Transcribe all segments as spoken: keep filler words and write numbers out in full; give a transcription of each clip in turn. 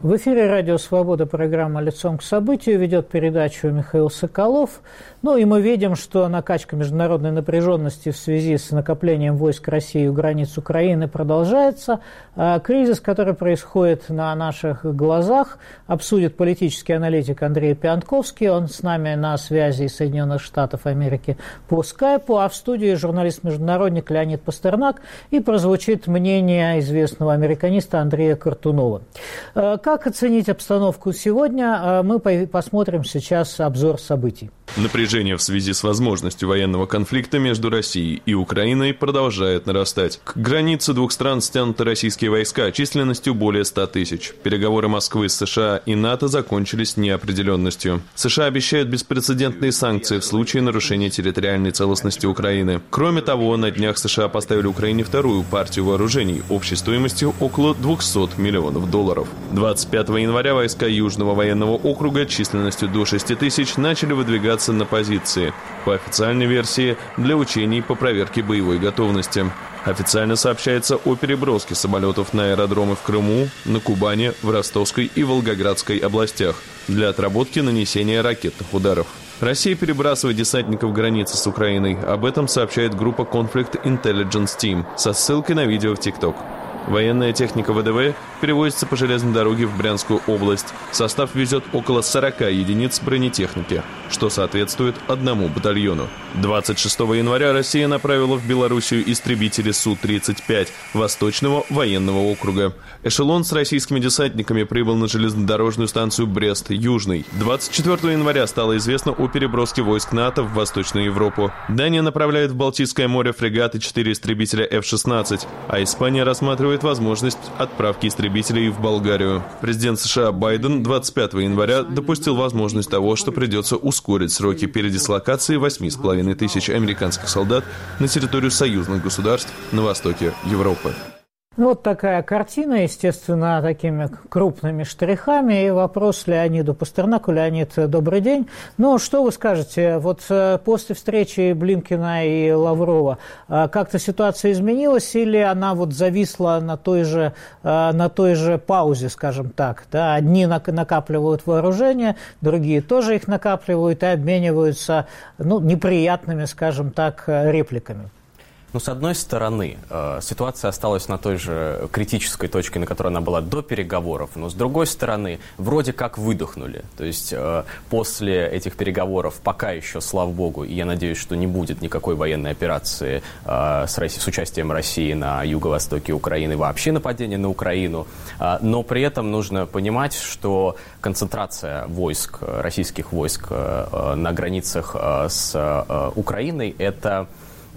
В эфире «Радио Свобода», программа «Лицом к событию», ведет передачу Михаил Соколов. Ну и мы видим, что накачка международной напряженности в связи с накоплением войск России у границ Украины продолжается. Кризис, который происходит на наших глазах, обсудит политический аналитик Андрей Пиантковский. Он с нами на связи из Соединенных Штатов Америки по скайпу, а в студии журналист-международник Леонид Пастернак, и прозвучит мнение известного американиста Андрея Картунова. Как оценить обстановку сегодня? Мы посмотрим сейчас обзор событий. Напряжение в связи с возможностью военного конфликта между Россией и Украиной продолжает нарастать. К границе двух стран стянуты российские войска численностью более ста тысяч. Переговоры Москвы с США и НАТО закончились неопределенностью. США обещают беспрецедентные санкции в случае нарушения территориальной целостности Украины. Кроме того, на днях США поставили Украине вторую партию вооружений общей стоимостью около двухсот миллионов долларов. двадцать пятого января войска Южного военного округа численностью до шести тысяч начали выдвигаться на позиции, по официальной версии, для учений по проверке боевой готовности. Официально сообщается о переброске самолетов на аэродромы в Крыму, на Кубани, в Ростовской и Волгоградской областях для отработки нанесения ракетных ударов. Россия перебрасывает десантников границы с Украиной. Об этом сообщает группа Conflict Intelligence Team со ссылкой на видео в TikTok. Военная техника ВДВ перевозится по железной дороге в Брянскую область. Состав везет около сорока единиц бронетехники, что соответствует одному батальону. двадцать шестого января Россия направила в Белоруссию истребители Су тридцать пять Восточного военного округа. Эшелон с российскими десантниками прибыл на железнодорожную станцию Брест-Южный. двадцать четвёртого января стало известно о переброске войск НАТО в Восточную Европу. Дания направляет в Балтийское море фрегаты четыре истребителя эф шестнадцать, а Испания рассматривает возможность отправки истребителей в Болгарию. Президент США Байден двадцать пятого января допустил возможность того, что придется ускорить сроки передислокации восьми с половиной тысяч американских солдат на территорию союзных государств на востоке Европы. Вот такая картина, естественно, такими крупными штрихами. И вопрос Леониду Пастернаку. Леонид, добрый день. Ну, что вы скажете? Вот после встречи Блинкена и Лаврова как-то ситуация изменилась или она вот зависла на той же, на той же паузе, скажем так? Да? Одни накапливают вооружение, другие тоже их накапливают и обмениваются, ну, неприятными, скажем так, репликами. Ну, с одной стороны, э, ситуация осталась на той же критической точке, на которой она была до переговоров, но с другой стороны, вроде как выдохнули. То есть э, после этих переговоров пока еще, слава богу, и я надеюсь, что не будет никакой военной операции э, с, Россией, с участием России на юго-востоке Украины, вообще нападения на Украину, э, но при этом нужно понимать, что концентрация войск, российских войск э, на границах э, с э, Украиной – это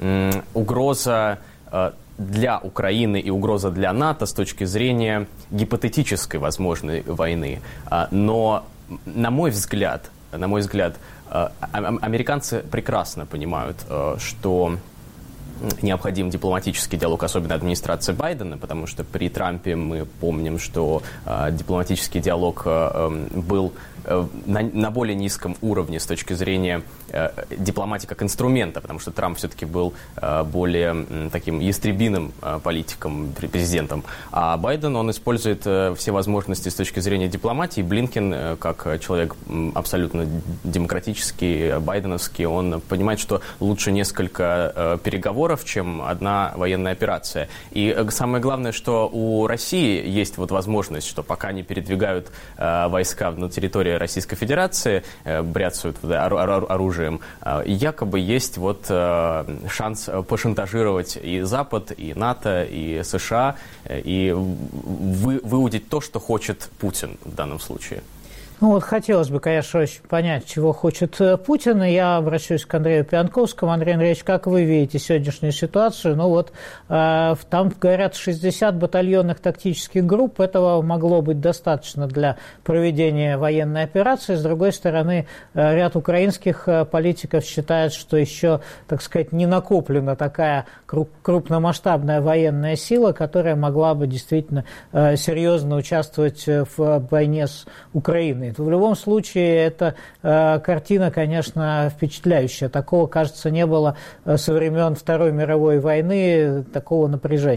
угроза для Украины и угроза для НАТО с точки зрения гипотетической возможной войны. Но, на мой взгляд, на мой взгляд, американцы прекрасно понимают, что необходим дипломатический диалог, особенно администрации Байдена, потому что при Трампе мы помним, что э, дипломатический диалог э, был э, на, на более низком уровне с точки зрения э, дипломатии как инструмента, потому что Трамп все-таки был э, более э, таким ястребиным э, политиком, президентом, а Байден, он использует э, все возможности с точки зрения дипломатии. Блинкен, э, как человек э, абсолютно демократический, байденовский, он понимает, что лучше несколько э, переговоров, чем одна военная операция. И самое главное, что у России есть вот возможность, что пока не передвигают э, войска на территории Российской Федерации, э, бряцают оружием, э, якобы есть вот э, шанс пошантажировать и Запад, и НАТО, и США, э, и вы, выудить то, что хочет Путин в данном случае. Ну вот хотелось бы, конечно, очень понять, чего хочет Путин. И я обращусь к Андрею Пиантковскому. Андрей Андреевич, как вы видите сегодняшнюю ситуацию? Ну вот э, там, говорят, шестьдесят батальонных тактических групп. Этого могло быть достаточно для проведения военной операции. С другой стороны, э, ряд украинских э, политиков считает, что еще, так сказать, не накоплена такая круп- крупномасштабная военная сила, которая могла бы действительно э, серьезно участвовать в войне с Украиной. В любом случае, эта э, картина, конечно, впечатляющая. Такого, кажется, не было со времен Второй мировой войны, такого напряжения.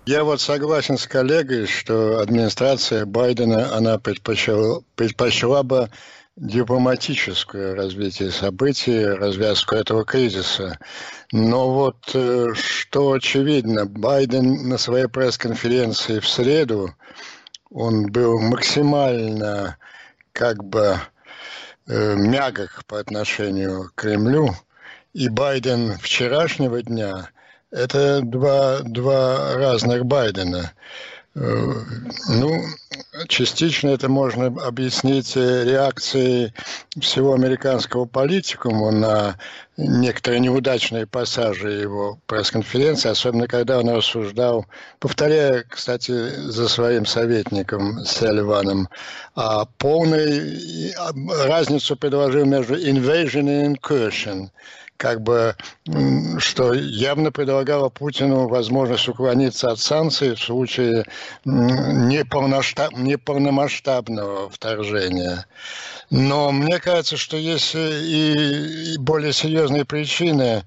Я вот согласен с коллегой, что администрация Байдена, она предпочла, предпочла бы дипломатическое развитие событий, развязку этого кризиса. Но вот что очевидно, Байден на своей пресс-конференции в среду, он был максимально как бы э, мягок по отношению к Кремлю, и Байден вчерашнего дня – это два, два разных Байдена. Ну, частично это можно объяснить реакцией всего американского политикума на некоторые неудачные пассажи его пресс-конференции, особенно когда он рассуждал, повторяя, кстати, за своим советником Салливаном, а полной разницу предложил между invasion и incursion, как бы, что явно предлагало Путину возможность уклониться от санкций в случае неполномасштаб, неполномасштабного вторжения. Но мне кажется, что есть и более серьезные причины.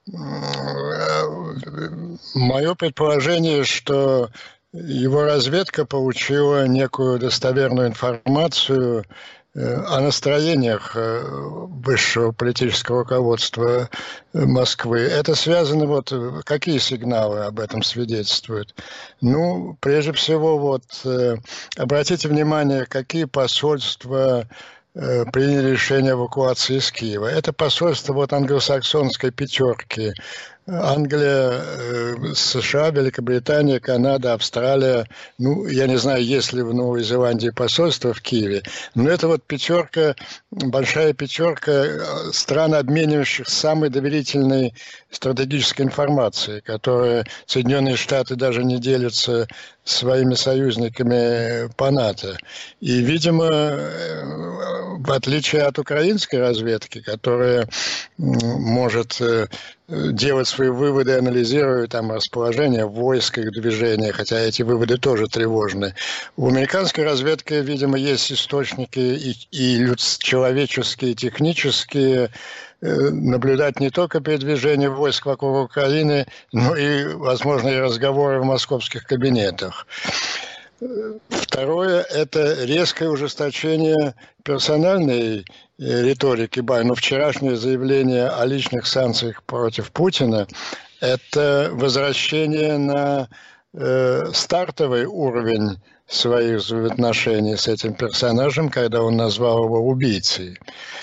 Мое предположение, что его разведка получила некую достоверную информацию о настроениях высшего политического руководства Москвы. Это связано, вот, какие сигналы об этом свидетельствуют? Ну, прежде всего, вот, обратите внимание, какие посольства приняли решение эвакуации из Киева. Это посольство вот англосаксонской пятерки. Англия, США, Великобритания, Канада, Австралия. Ну, я не знаю, есть ли в Новой Зеландии посольство в Киеве, но это вот пятерка, большая пятерка стран, обменивающих самой доверительной стратегической информацией, которая Соединенные Штаты даже не делятся своими союзниками по НАТО. И, видимо, в отличие от украинской разведки, которая может делать свои выводы, анализируя там расположение войск, их движения, хотя эти выводы тоже тревожны. У американской разведки, видимо, есть источники и, и людс- человеческие, и технические, наблюдать не только передвижение войск вокруг Украины, но и, возможно, и разговоры в московских кабинетах. Второе – это резкое ужесточение персональной риторики Байдена. Вчерашнее заявление о личных санкциях против Путина – это возвращение на э, стартовый уровень своих взаимоотношений с этим персонажем, когда он назвал его убийцей.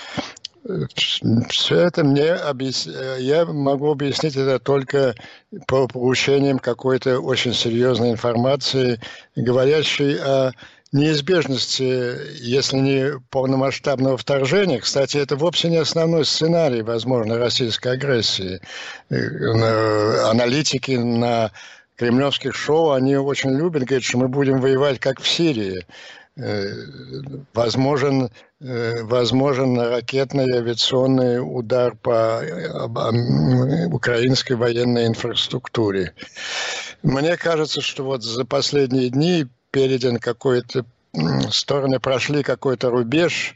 Все это мне объяс... я могу объяснить это только по получениям какой-то очень серьезной информации, говорящей о неизбежности, если не полномасштабного вторжения. Кстати, это вовсе не основной сценарий возможной российской агрессии. Аналитики на кремлевских шоу, они очень любят говорить, что мы будем воевать как в Сирии. Возможен, возможен ракетный авиационный удар по украинской военной инфраструктуре. Мне кажется, что вот за последние дни перейден какой-то, стороны прошли какой-то рубеж,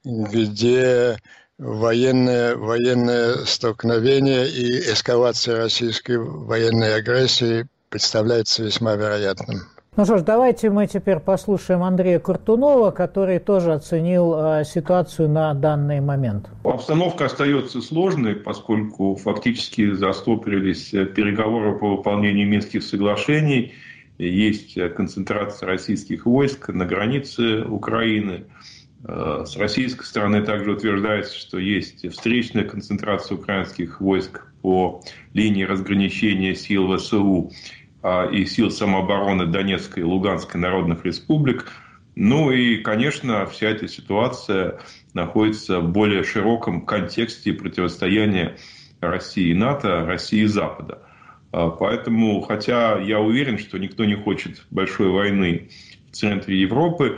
где военное, военное столкновение и эскалация российской военной агрессии представляется весьма вероятным. Ну что ж, давайте мы теперь послушаем Андрея Куртунова, который тоже оценил э, ситуацию на данный момент. Обстановка остается сложной, поскольку фактически застопорились переговоры по выполнению Минских соглашений. Есть концентрация российских войск на границе Украины. С российской стороны также утверждается, что есть встречная концентрация украинских войск по линии разграничения сил ВСУ и сил самообороны Донецкой и Луганской народных республик. Ну и, конечно, вся эта ситуация находится в более широком контексте противостояния России и НАТО, России и Запада. Поэтому, хотя я уверен, что никто не хочет большой войны в центре Европы,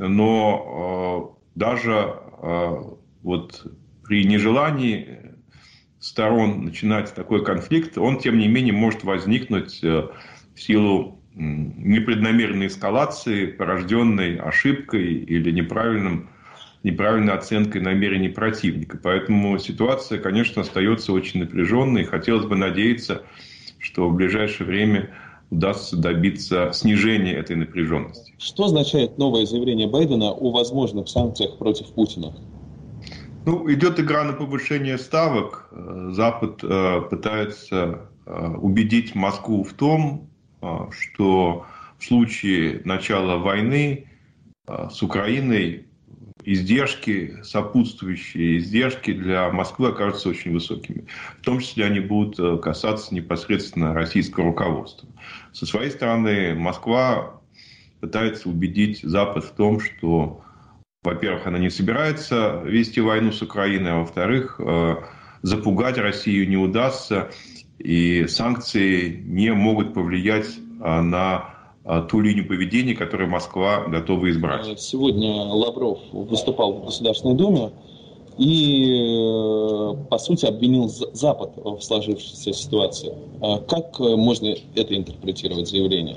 но даже вот при нежелании сторон начинать такой конфликт, он, тем не менее, может возникнуть в силу непреднамеренной эскалации, порожденной ошибкой или неправильным, неправильной оценкой намерений противника. Поэтому ситуация, конечно, остается очень напряженной. Хотелось бы надеяться, что в ближайшее время удастся добиться снижения этой напряженности. Что означает новое заявление Байдена о возможных санкциях против Путина? Ну, идет игра на повышение ставок. Запад э, пытается э, убедить Москву в том, э, что в случае начала войны э, с Украиной издержки, сопутствующие издержки для Москвы окажутся очень высокими. В том числе они будут касаться непосредственно российского руководства. Со своей стороны, Москва пытается убедить Запад в том, что, во-первых, она не собирается вести войну с Украиной, а во-вторых, запугать Россию не удастся, и санкции не могут повлиять на ту линию поведения, которую Москва готова избрать. Сегодня Лавров выступал в Государственной Думе и, по сути, обвинил Запад в сложившейся ситуации. Как можно это интерпретировать, заявление?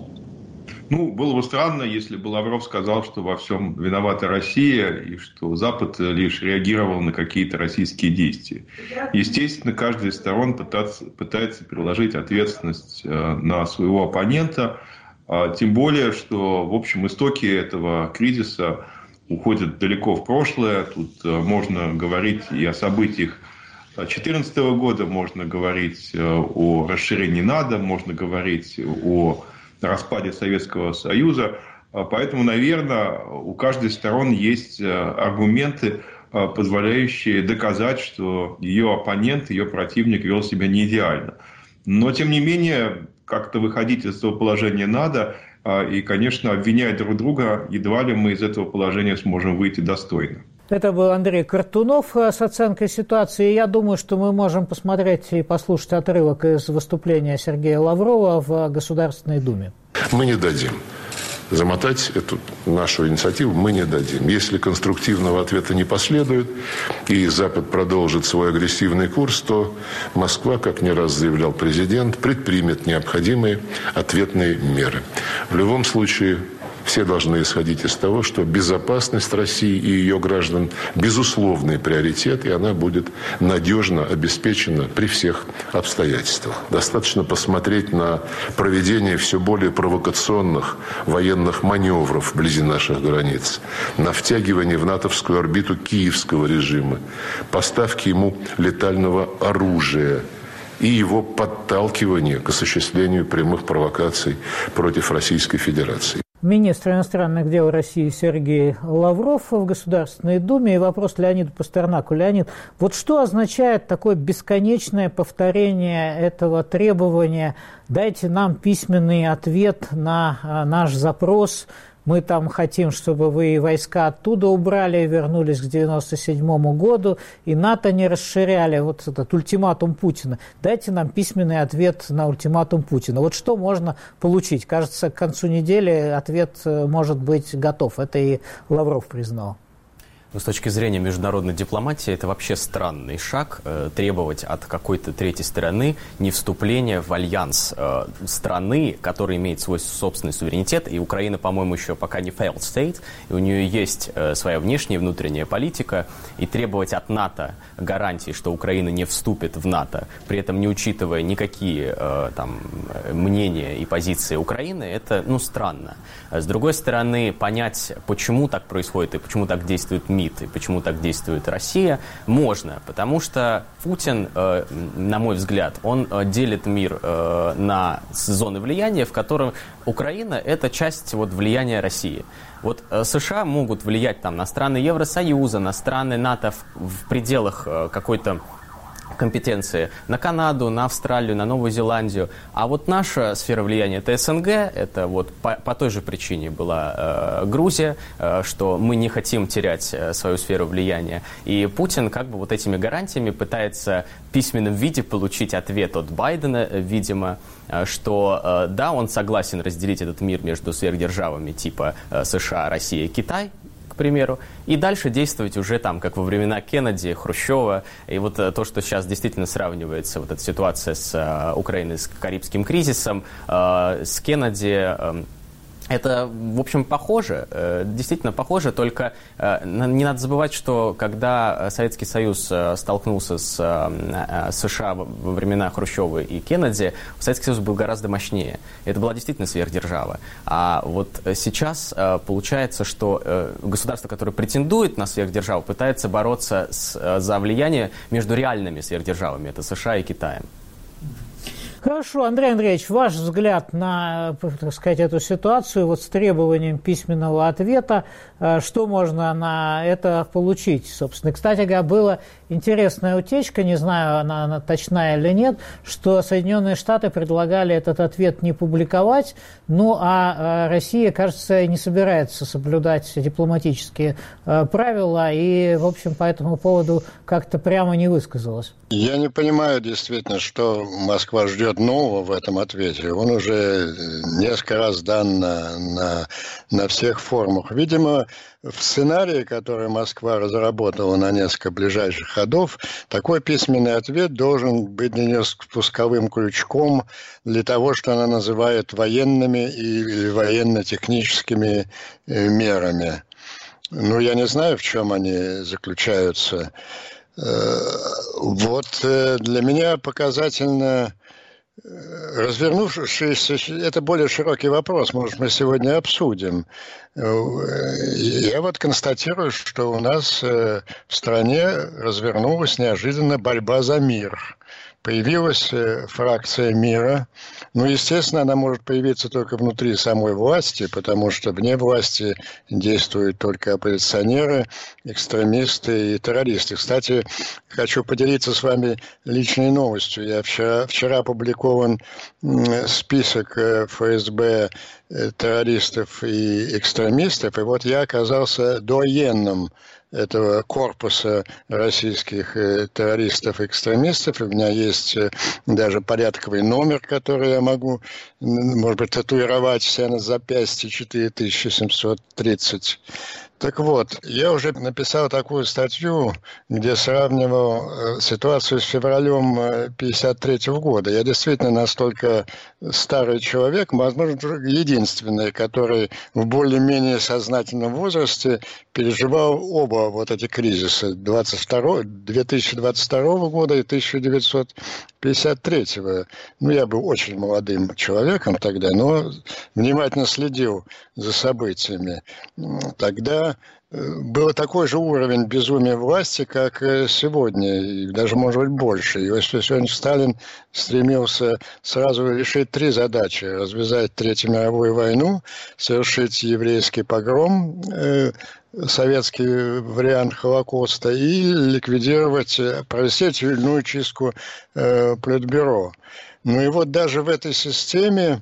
Ну, было бы странно, если бы Лавров сказал, что во всем виновата Россия и что Запад лишь реагировал на какие-то российские действия. Естественно, каждая из сторон пытается, пытается переложить ответственность на своего оппонента. Тем более, что, в общем, истоки этого кризиса уходят далеко в прошлое. Тут можно говорить и о событиях две тысячи четырнадцатого года, можно говорить о расширении НАТО, можно говорить о распаде Советского Союза. Поэтому, наверное, у каждой из сторон есть аргументы, позволяющие доказать, что ее оппонент, ее противник вел себя не идеально. Но, тем не менее, как-то выходить из этого положения надо. И, конечно, обвиняя друг друга, едва ли мы из этого положения сможем выйти достойно. Это был Андрей Картунов с оценкой ситуации. Я думаю, что мы можем посмотреть и послушать отрывок из выступления Сергея Лаврова в Государственной Думе. Мы не дадим. Замотать эту нашу инициативу мы не дадим. Если конструктивного ответа не последует, и Запад продолжит свой агрессивный курс, то Москва, как не раз заявлял президент, предпримет необходимые ответные меры. В любом случае, все должны исходить из того, что безопасность России и ее граждан – безусловный приоритет, и она будет надежно обеспечена при всех обстоятельствах. Достаточно посмотреть на проведение все более провокационных военных маневров вблизи наших границ, на втягивание в натовскую орбиту киевского режима, поставки ему летального оружия и его подталкивание к осуществлению прямых провокаций против Российской Федерации. Министр иностранных дел России Сергей Лавров в Государственной Думе. И вопрос Леониду Пастернаку. Леонид, вот что означает такое бесконечное повторение этого требования? Дайте нам письменный ответ на наш запрос. Мы там хотим, чтобы вы войска оттуда убрали, вернулись к девяносто седьмому году, и НАТО не расширяли. Вот этот ультиматум Путина. Дайте нам письменный ответ на ультиматум Путина. Вот что можно получить? Кажется, к концу недели ответ может быть готов. Это и Лавров признал. Но с точки зрения международной дипломатии это вообще странный шаг э, требовать от какой-то третьей стороны не вступления в альянс э, страны, которая имеет свой собственный суверенитет. И Украина, по-моему, еще пока не failed state, и у нее есть э, своя внешняя и внутренняя политика. И требовать от НАТО гарантии, что Украина не вступит в НАТО, при этом не учитывая никакие э, там, мнения и позиции Украины, это ну, странно. С другой стороны, понять, почему так происходит и почему так действует мир, и почему так действует Россия, можно, потому что Путин, э, на мой взгляд, он э, делит мир э, на зоны влияния, в котором Украина – это часть вот, влияния России. Вот э, США могут влиять там, на страны Евросоюза, на страны НАТО в, в пределах э, какой-то компетенции, на Канаду, на Австралию, на Новую Зеландию. А вот наша сфера влияния – это СНГ, это вот по, по той же причине была э, Грузия, э, что мы не хотим терять э, свою сферу влияния. И Путин как бы вот этими гарантиями пытается в письменном виде получить ответ от Байдена, э, видимо, э, что э, да, он согласен разделить этот мир между сверхдержавами типа э, США, Россия, Китай, к примеру, и дальше действовать уже там, как во времена Кеннеди, Хрущева, и вот то, что сейчас действительно сравнивается, вот эта ситуация с uh, Украиной, с Карибским кризисом, uh, с Кеннеди, uh, Это, в общем, похоже, действительно похоже, только не надо забывать, что когда Советский Союз столкнулся с США во времена Хрущева и Кеннеди, Советский Союз был гораздо мощнее. Это была действительно сверхдержава. А вот сейчас получается, что государство, которое претендует на сверхдержаву, пытается бороться с, за влияние между реальными сверхдержавами, это США и Китаем. Хорошо, Андрей Андреевич, ваш взгляд на, так сказать, эту ситуацию вот с требованием письменного ответа, что можно на это получить, собственно. Кстати говоря, была интересная утечка, не знаю, она, она точная или нет, что Соединенные Штаты предлагали этот ответ не публиковать, ну а Россия, кажется, не собирается соблюдать дипломатические правила и, в общем, по этому поводу как-то прямо не высказалась. Я не понимаю действительно, что Москва ждет нового в этом ответе. Он уже несколько раз дан на, на, на всех форумах. Видимо, в сценарии, который Москва разработала на несколько ближайших ходов, такой письменный ответ должен быть для нее спусковым крючком для того, что она называет военными или военно-техническими мерами. Ну, я не знаю, в чем они заключаются. Вот для меня показательно развернувшийся, это более широкий вопрос, может, мы сегодня обсудим. Я вот констатирую, что у нас в стране развернулась неожиданно борьба за мир. Появилась фракция мира. Ну, естественно, она может появиться только внутри самой власти, потому что вне власти действуют только оппозиционеры, экстремисты и террористы. Кстати, хочу поделиться с вами личной новостью. Я вчера, вчера опубликован список эф эс бэ террористов и экстремистов, и вот я оказался доyenным этого корпуса российских террористов и экстремистов. У меня есть даже порядковый номер, который я могу, может быть, татуировать себе на запястье, четыре тысячи семьсот тридцать. Так вот, я уже написал такую статью, где сравнивал ситуацию с февралем тысяча девятьсот пятьдесят третьего года. Я действительно настолько старый человек, возможно, единственный, который в более-менее сознательном возрасте переживал оба вот эти кризиса две тысячи двадцать второго года и тысяча девятьсот пятьдесят третьего. Ну, я был очень молодым человеком тогда, но внимательно следил за событиями. Тогда был такой же уровень безумия власти, как сегодня, и даже, может быть, больше. И если сегодня Сталин стремился сразу решить три задачи: развязать Третью мировую войну, совершить еврейский погром, э, советский вариант Холокоста, и ликвидировать, провести очередную чистку э, Политбюро. Ну и вот даже в этой системе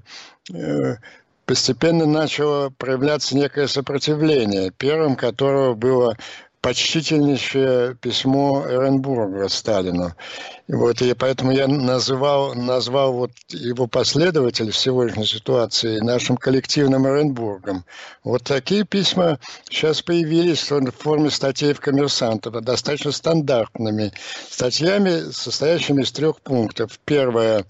э, постепенно начало проявляться некое сопротивление, первым которого было почтительнейшее письмо Эренбурга Сталину. И вот, и поэтому я называл, назвал вот его последователя в сегодняшней ситуации нашим коллективным Эренбургом. Вот такие письма сейчас появились в форме статей в «Коммерсанте», достаточно стандартными статьями, состоящими из трех пунктов. Первое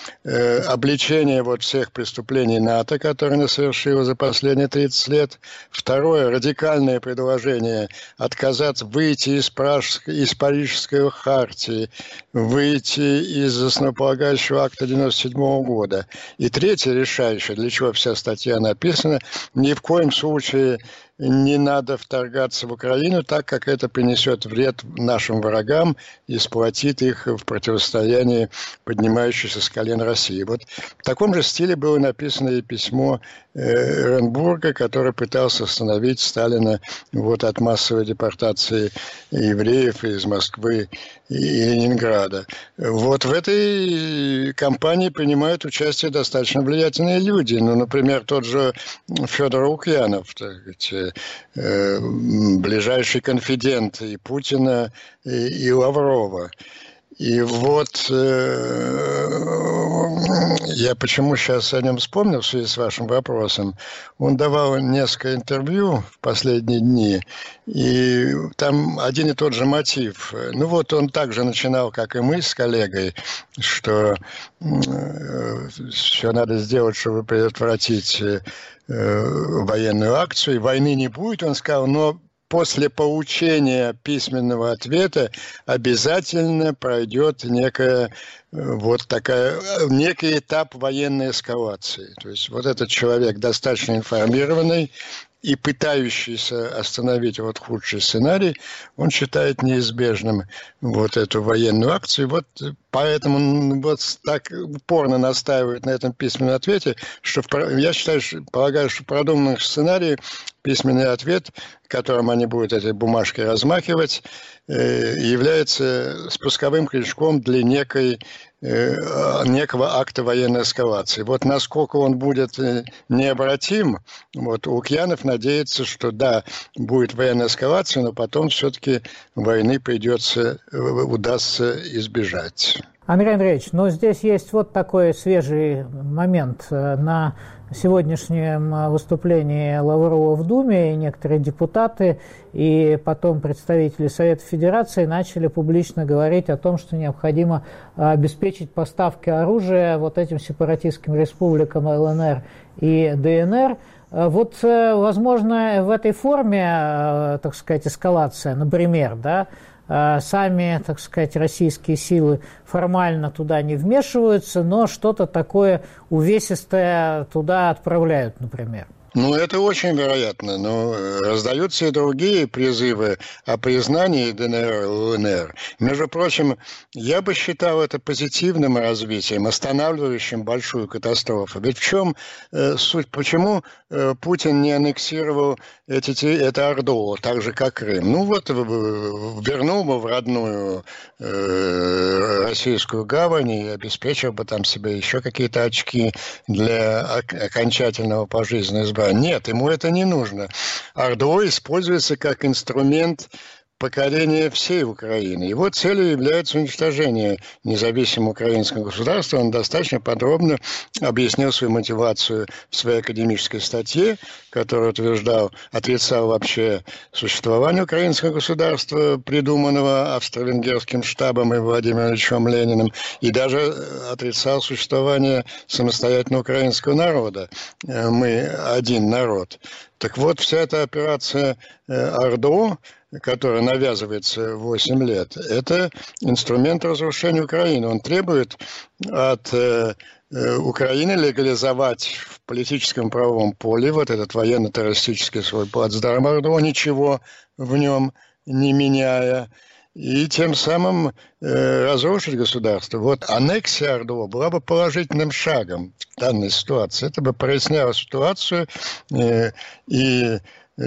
э, – обличение вот всех преступлений НАТО, которые она совершила за последние тридцать лет. Второе – радикальное предложение отказаться, выйти из, Пражской, из Парижской хартии, выйти из основополагающего акта девяносто седьмого года. И третье, решающее, для чего вся статья написана, ни в коем случае не надо вторгаться в Украину, так как это принесет вред нашим врагам и сплотит их в противостоянии поднимающейся с колен России. Вот в таком же стиле было написано и письмо Эренбурга, который пытался остановить Сталина вот от массовой депортации евреев из Москвы и Ленинграда. Вот в этой кампании принимают участие достаточно влиятельные люди. Ну, например, тот же Федор Лукьянов, так сказать, ближайший конфидент и Путина, и, и Лаврова. И вот э, я почему сейчас о нем вспомнил в связи с вашим вопросом. Он давал несколько интервью в последние дни, и там один и тот же мотив. Ну вот он также начинал, как и мы с коллегой, что э, все надо сделать, чтобы предотвратить э, военную акцию. Войны не будет, он сказал, но после получения письменного ответа обязательно пройдет некая, вот такая, некий этап военной эскалации. То есть вот этот человек достаточно информированный и пытающийся остановить вот худший сценарий, он считает неизбежным вот эту военную акцию. Вот поэтому он вот так упорно настаивает на этом письменном ответе, что я считаю, полагаю, что в продуманном сценарии письменный ответ, которым они будут этой бумажкой размахивать, является спусковым крючком для некой, некого акта военной эскалации. Вот насколько он будет необратим, вот Лукьянов надеется, что да, будет военная эскалация, но потом все-таки войны придется, удастся избежать. Андрей Андреевич, но здесь есть вот такой свежий момент. На сегодняшнем выступлении Лаврова в Думе и некоторые депутаты и потом представители Совета Федерации начали публично говорить о том, что необходимо обеспечить поставки оружия вот этим сепаратистским республикам ЛНР и ДНР. Вот, возможно, в этой форме, так сказать, эскалация, например, да, сами, так сказать, российские силы формально туда не вмешиваются, но что-то такое увесистое туда отправляют, например. Ну, это очень вероятно, но раздаются и другие призывы о признании ДНР и ЛНР. Между прочим, я бы считал это позитивным развитием, останавливающим большую катастрофу. Ведь в чем э, суть? Почему э, Путин не аннексировал эти, это Орду, так же, как Крым? Ну, вот вернул бы в родную э, российскую гавань и обеспечил бы там себе еще какие-то очки для окончательного пожизненного избрания. Нет, ему это не нужно. Ордо используется как инструмент покорения всей Украины. Его целью является уничтожение независимого украинского государства. Он достаточно подробно объяснил свою мотивацию в своей академической статье, которую утверждал, отрицал вообще существование украинского государства, придуманного австро-венгерским штабом и Владимиром Ильичем Лениным, и даже отрицал существование самостоятельного украинского народа. Мы один народ. Так вот, вся эта операция Ордо, которая навязывается восемь лет, это инструмент разрушения Украины. Он требует от э, Украины легализовать в политическом правовом поле вот этот военно-террористический свой плацдарм Ордо, ничего в нем не меняя, и тем самым э, разрушить государство. Вот аннексия Ордо была бы положительным шагом в данной ситуации. Это бы проясняло ситуацию, э, и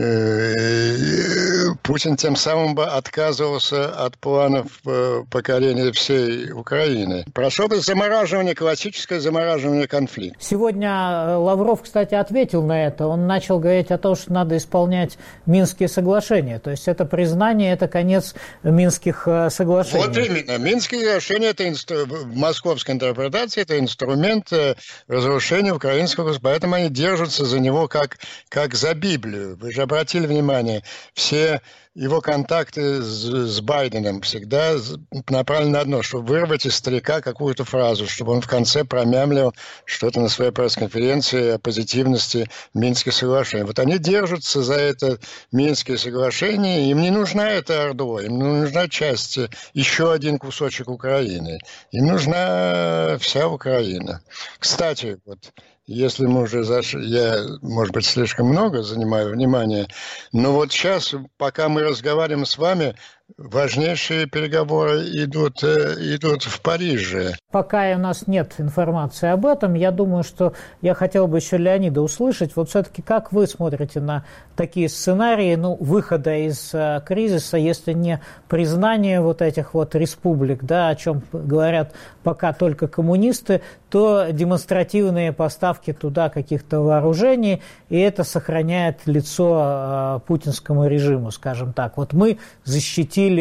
Путин тем самым бы отказывался от планов покорения всей Украины. Прошло бы замораживание, классическое замораживание конфликта. Сегодня Лавров, кстати, ответил на это. Он начал говорить о том, что надо исполнять Минские соглашения. То есть это признание, это конец Минских соглашений. Вот именно. Минские соглашения, это инстру... в московской интерпретации, это инструмент разрушения украинского государства. Поэтому они держатся за него как, как за Библию. Вы же обратили внимание, все его контакты с, с Байденом всегда направлены на одно, чтобы вырвать из старика какую-то фразу, чтобы он в конце промямлил что-то на своей пресс-конференции о позитивности Минских соглашений. Вот они держатся за это Минские соглашения, им не нужна эта Ордо, им нужна часть, еще один кусочек Украины. Им нужна вся Украина. Кстати, вот если мы уже зашли, я, может быть, слишком много занимаю внимания, но вот сейчас, пока мы разговариваем с вами, важнейшие переговоры идут, идут в Париже. Пока у нас нет информации об этом, я думаю, что я хотел бы еще Леонида услышать. Вот все-таки как вы смотрите на такие сценарии, ну, выхода из а, кризиса, если не признание вот этих вот республик, да, о чем говорят пока только коммунисты, то демонстративные поставки туда каких-то вооружений, и это сохраняет лицо а, путинскому режиму, скажем так. Вот мы защитили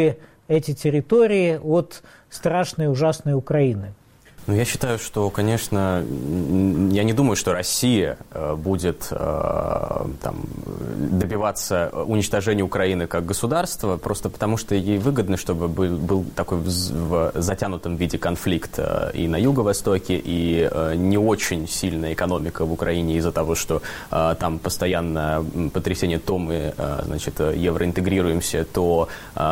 эти территории от страшной, ужасной Украины? Ну, я считаю, что, конечно, я не думаю, что Россия будет там, добиваться уничтожения Украины как государства, просто потому что ей выгодно, чтобы был, был такой в затянутом виде конфликт и на Юго-Востоке, и не очень сильная экономика в Украине из-за того, что там постоянно потрясение, то мы, значит, евроинтегрируемся, то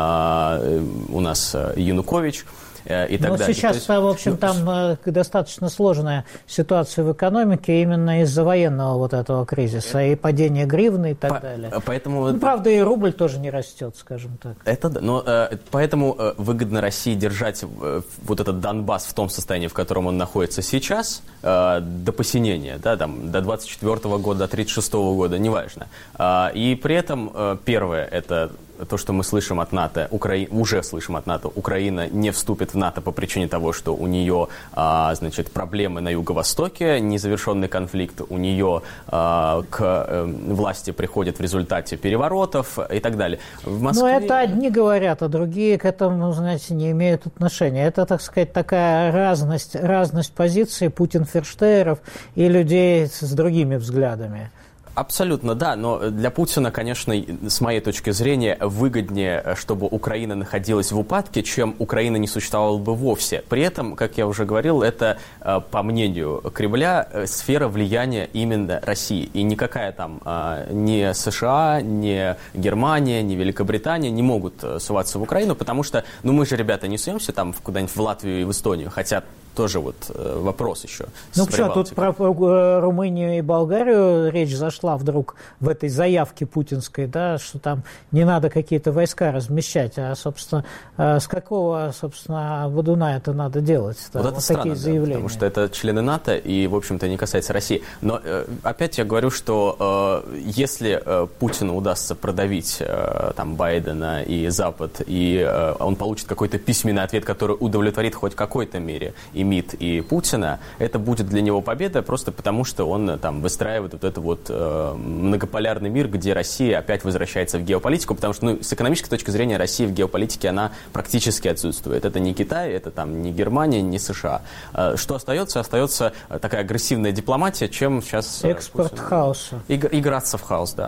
у нас Янукович. И так Но далее. сейчас, есть, в общем, там ну, достаточно сложная ситуация в экономике именно из-за военного вот этого кризиса и падения гривны и так по, далее. Поэтому... Ну, правда, и рубль тоже не растет, скажем так. Это да. Но э, поэтому э, выгодно России держать э, вот этот Донбасс в том состоянии, в котором он находится сейчас, э, до посинения, да, там, до двадцать четвёртого года, до тридцать шестого года, неважно. Э, и при этом э, первое, это то, что мы слышим от НАТО, Укра... уже слышим от НАТО, Украина не вступит в НАТО по причине того, что у нее, а, значит, проблемы на Юго-Востоке, незавершенный конфликт, у нее а, к а, власти приходит в результате переворотов и так далее. В Москве... Но это одни говорят, а другие к этому, знаете, не имеют отношения. Это, так сказать, такая разность, разность позиций путин-ферштейеров и людей с другими взглядами. Абсолютно, да, но для Путина, конечно, с моей точки зрения, выгоднее, чтобы Украина находилась в упадке, чем Украина не существовала бы вовсе. При этом, как я уже говорил, это, по мнению Кремля, сфера влияния именно России. И никакая там ни США, ни Германия, ни Великобритания не могут суваться в Украину, потому что, ну мы же, ребята, не суемся там куда-нибудь в Латвию и в Эстонию, хотя... Тоже вот э, вопрос еще. Ну что, тут про Румынию и Болгарию речь зашла вдруг в этой заявке путинской, да, что там не надо какие-то войска размещать, а, собственно, э, с какого, собственно, водуна это надо делать? Вот это вот странно, такие заявления. Да, потому что это члены НАТО и, в общем-то, не касается России. Но э, опять я говорю, что э, если э, Путину удастся продавить э, там, Байдена и Запад, и э, он получит какой-то письменный ответ, который удовлетворит хоть в какой-то мере и МИД, и Путина, это будет для него победа просто потому, что он там выстраивает вот этот вот э, многополярный мир, где Россия опять возвращается в геополитику, потому что ну, с экономической точки зрения Россия в геополитике, она практически отсутствует. Это не Китай, это там не Германия, не США. Э, что остается? Остается такая агрессивная дипломатия, чем сейчас... Э, Экспорт Путин, хаоса. И, играться в хаос, да.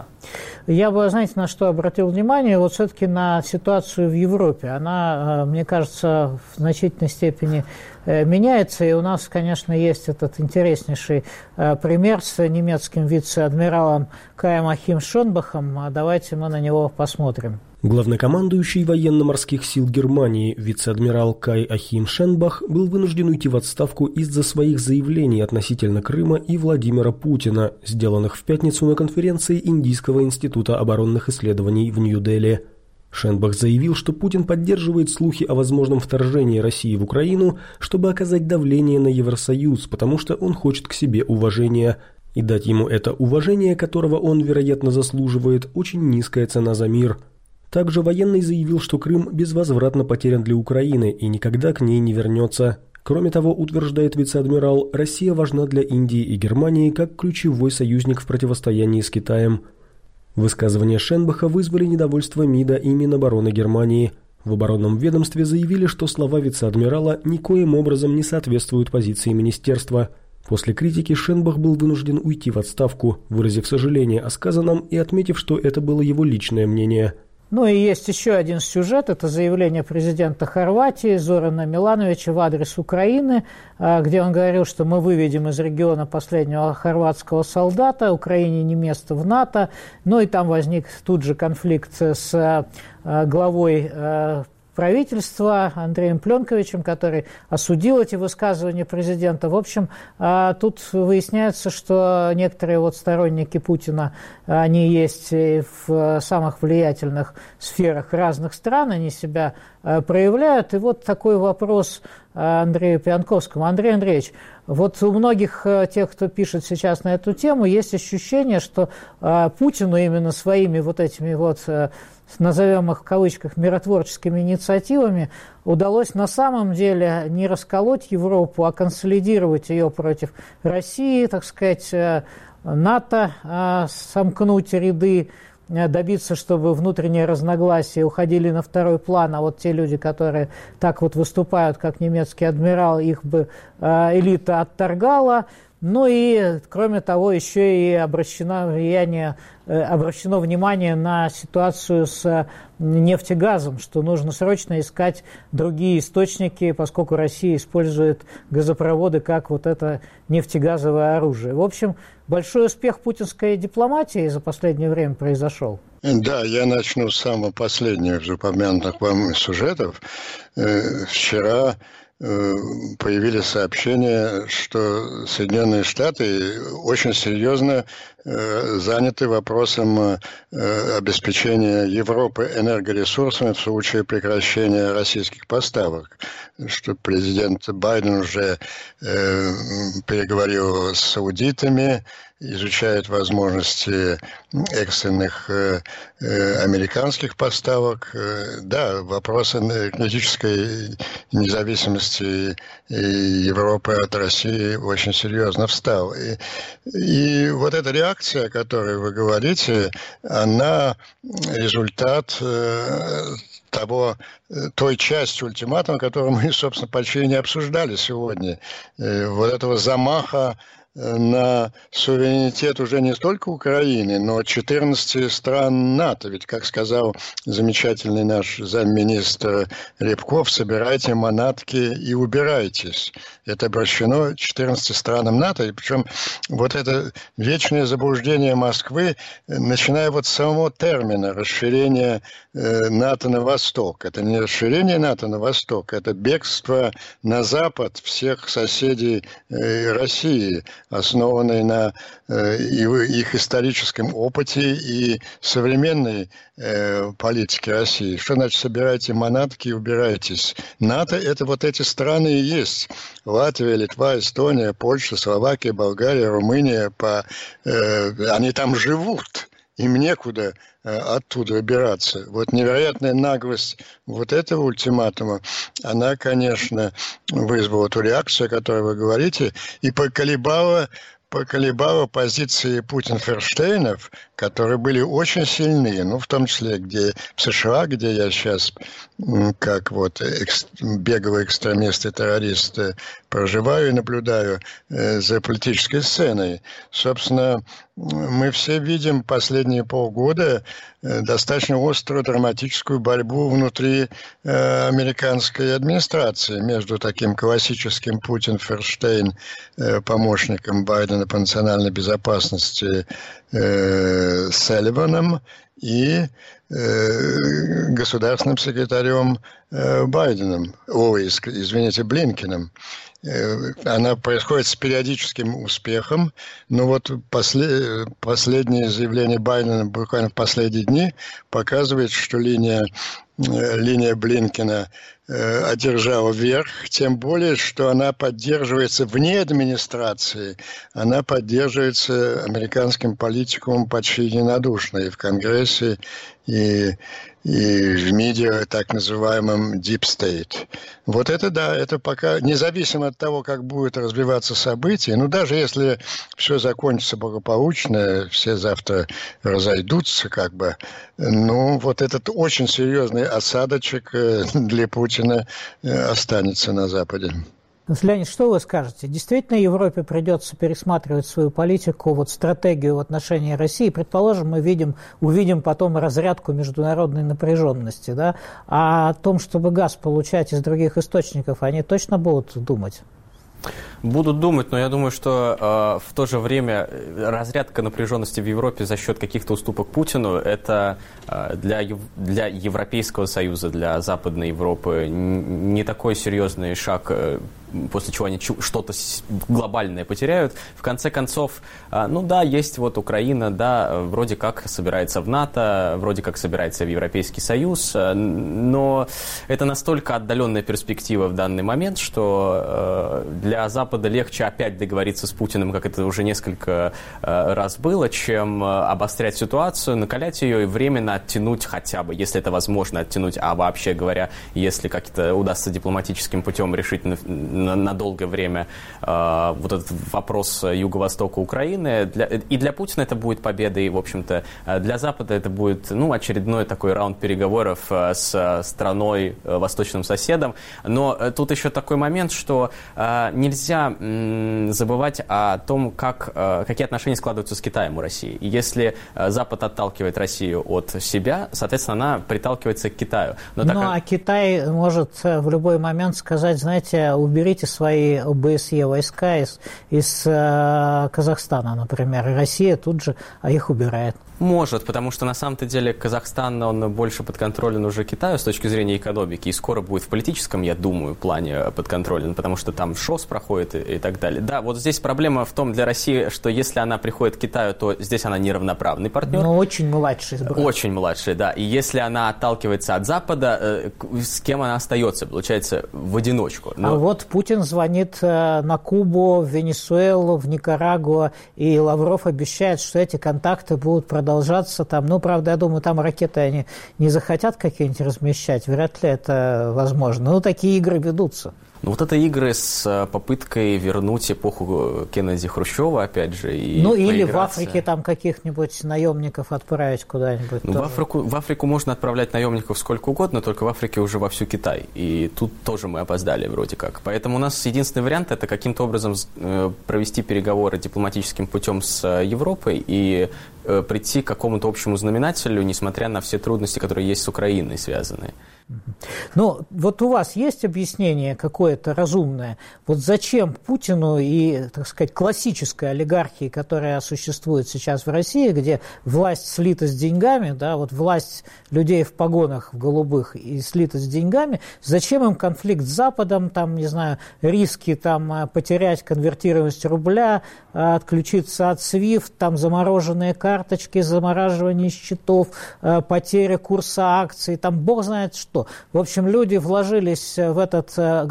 Я бы, знаете, на что обратил внимание? Вот все-таки на ситуацию в Европе. Она, мне кажется, в значительной степени меняется, и у нас, конечно, есть этот интереснейший пример с немецким вице-адмиралом Каем Ахим Шонбахом. Давайте мы на него посмотрим. Главнокомандующий военно-морских сил Германии вице-адмирал Кай Ахим Шенбах был вынужден уйти в отставку из-за своих заявлений относительно Крыма и Владимира Путина, сделанных в пятницу на конференции Индийского института оборонных исследований в Нью-Дели. Шенбах заявил, что Путин поддерживает слухи о возможном вторжении России в Украину, чтобы оказать давление на Евросоюз, потому что он хочет к себе уважения. И дать ему это уважение, которого он, вероятно, заслуживает, очень низкая цена за мир. Также военный заявил, что Крым безвозвратно потерян для Украины и никогда к ней не вернется. Кроме того, утверждает вице-адмирал, Россия важна для Индии и Германии как ключевой союзник в противостоянии с Китаем. Высказывания Шенбаха вызвали недовольство МИДа и Минобороны Германии. В оборонном ведомстве заявили, что слова вице-адмирала никоим образом не соответствуют позиции министерства. После критики Шенбах был вынужден уйти в отставку, выразив сожаление о сказанном и отметив, что это было его личное мнение. Ну и есть еще один сюжет, это заявление президента Хорватии Зорана Милановича в адрес Украины, где он говорил, что мы выведем из региона последнего хорватского солдата, Украине не место в НАТО, ну и там возник тут же конфликт с главой правительства Андреем Пленковичем, который осудил эти высказывания президента. В общем, тут выясняется, что некоторые вот сторонники Путина, они есть и в самых влиятельных сферах разных стран, они себя проявляют. И вот такой вопрос Андрею Пьянковскому. Андрей Андреевич, вот у многих тех, кто пишет сейчас на эту тему, есть ощущение, что Путину именно своими вот этими вот, назовем их в кавычках, миротворческими инициативами удалось на самом деле не расколоть Европу, а консолидировать ее против России, так сказать, НАТО, сомкнуть ряды добиться, чтобы внутренние разногласия уходили на второй план, а вот те люди, которые так вот выступают, как немецкий адмирал, их бы элита отторгала. Ну и, кроме того, еще и обращено влияние, обращено внимание на ситуацию с нефтегазом, что нужно срочно искать другие источники, поскольку Россия использует газопроводы как вот это нефтегазовое оружие. В общем, большой успех путинской дипломатии за последнее время произошел. Да, я начну с самого последнего из упомянутых вам сюжетов. Вчера появились сообщения, что Соединенные Штаты очень серьезно заняты вопросом обеспечения Европы энергоресурсами в случае прекращения российских поставок. Что президент Байден уже переговорил с саудитами, изучает возможности экстренных э, э, американских поставок. Э, да, вопрос энергетической независимости Европы от России очень серьезно встал. И, и вот эта реакция, о которой вы говорите, она результат э, того, той части ультиматума, которую мы, собственно, почти не обсуждали сегодня. Э, вот этого замаха на суверенитет уже не столько Украины, но четырнадцати стран НАТО. Ведь, как сказал замечательный наш замминистра Рябков, собирайте манатки и убирайтесь. Это обращено четырнадцати странам НАТО. И причем вот это вечное заблуждение Москвы, начиная вот с самого термина расширения НАТО на восток. Это не расширение НАТО на восток, это бегство на запад всех соседей России, основанной на э, их историческом опыте и современной э, политике России. Что значит собирайте манатки и убирайтесь? НАТО – это вот эти страны и есть. Латвия, Литва, Эстония, Польша, Словакия, Болгария, Румыния. По, э, они там живут. Им некуда э, оттуда выбираться. Вот невероятная наглость вот этого ультиматума, она, конечно, вызвала ту реакцию, о которой вы говорите, и поколебала, поколебала позиции Путин-Ферштейнов, которые были очень сильны, ну, в том числе где в США, где я сейчас, как вот экс, беглый экстремист и террорист, проживаю и наблюдаю э, за политической сценой. Собственно, мы все видим последние полгода э, достаточно острую драматическую борьбу внутри э, американской администрации между таким классическим Путин-Ферштейн, э, помощником Байдена по национальной безопасности, э, Салливаном и э, государственным секретарем э, Байденом, ой, извините, Блинкеном. Она происходит с периодическим успехом, но вот после, последнее заявление Байдена буквально в последние дни показывает, что линия, линия Блинкена одержала верх, тем более, что она поддерживается вне администрации, она поддерживается американским политикумом почти единодушно и в Конгрессе, и, и в медиа, так называемом Deep State. Вот это да, это пока, независимо от того, как будут развиваться события, ну даже если все закончится благополучно, все завтра разойдутся как бы, ну вот этот очень серьезный осадочек для Путина останется на Западе. Леонид, что вы скажете? Действительно, Европе придется пересматривать свою политику, вот стратегию в отношении России? Предположим, мы видим, увидим потом разрядку международной напряженности, да? А о том, чтобы газ получать из других источников, они точно будут думать? Будут думать, но я думаю, что э, в то же время разрядка напряженности в Европе за счет каких-то уступок Путину, это э, для, для Европейского Союза, для Западной Европы не такой серьезный шаг, э, после чего они что-то глобальное потеряют. В конце концов, э, ну да, есть вот Украина, да, вроде как собирается в НАТО, вроде как собирается в Европейский Союз, э, но это настолько отдаленная перспектива в данный момент, что э, для Запада легче опять договориться с Путиным, как это уже несколько э, раз было, чем э, обострять ситуацию, накалять ее и временно оттянуть хотя бы, если это возможно оттянуть, а вообще говоря, если как-то удастся дипломатическим путем решить на, на, на долгое время э, вот этот вопрос юго-востока Украины. Для, и для Путина это будет победа, и, в общем-то, для Запада это будет, ну, очередной такой раунд переговоров с страной, восточным соседом. Но тут еще такой момент, что э, нельзя м, забывать о том, как, э, какие отношения складываются с Китаем у России. И если э, Запад отталкивает Россию от себя, соответственно, она приталкивается к Китаю. Но ну, так как... а Китай может в любой момент сказать, знаете, уберите свои ОБСЕ войска из, из э, Казахстана, например, и Россия тут же их убирает. Может, потому что на самом-то деле Казахстан, он больше подконтролен уже Китаю с точки зрения экономики, и скоро будет в политическом, я думаю, плане подконтролен, потому что там ШОС проходит и, и так далее. Да, вот здесь проблема в том для России, что если она приходит к Китаю, то здесь она неравноправный партнер. Но очень младший. Брат. Очень младший, да. И если она отталкивается от Запада, с кем она остается? Получается, в одиночку. Но... А вот Путин звонит на Кубу, в Венесуэлу, в Никарагуа, и Лавров обещает, что эти контакты будут продолжаться. продолжаться там. Ну, правда, я думаю, там ракеты они не захотят какие-нибудь размещать. Вряд ли это возможно. Но такие игры ведутся. Ну, вот это игры с попыткой вернуть эпоху Кеннеди Хрущева, опять же, и ну, или в Африке там каких-нибудь наемников отправить куда-нибудь. Ну, в Африку, в Африку можно отправлять наемников сколько угодно, только в Африке уже вовсю Китай. И тут тоже мы опоздали вроде как. Поэтому у нас единственный вариант – это каким-то образом провести переговоры дипломатическим путем с Европой и прийти к какому-то общему знаменателю, несмотря на все трудности, которые есть с Украиной связанные. Ну, вот у вас есть объяснение какое-то разумное? Вот зачем Путину и, так сказать, классической олигархии, которая существует сейчас в России, где власть слита с деньгами, да, вот власть людей в погонах в голубых и слита с деньгами, зачем им конфликт с Западом, там, не знаю, риски там потерять конвертируемость рубля, отключиться от свифт, там замороженные карточки, замораживание счетов, потеря курса акций, там бог знает что. В общем, люди вложились в этот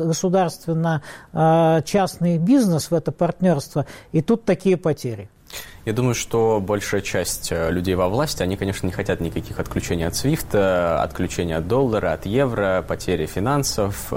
государственно-частный бизнес, в это партнерство, и тут такие потери. Я думаю, что большая часть людей во власти, они, конечно, не хотят никаких отключений от свифта, отключения от доллара, от евро, потери финансов,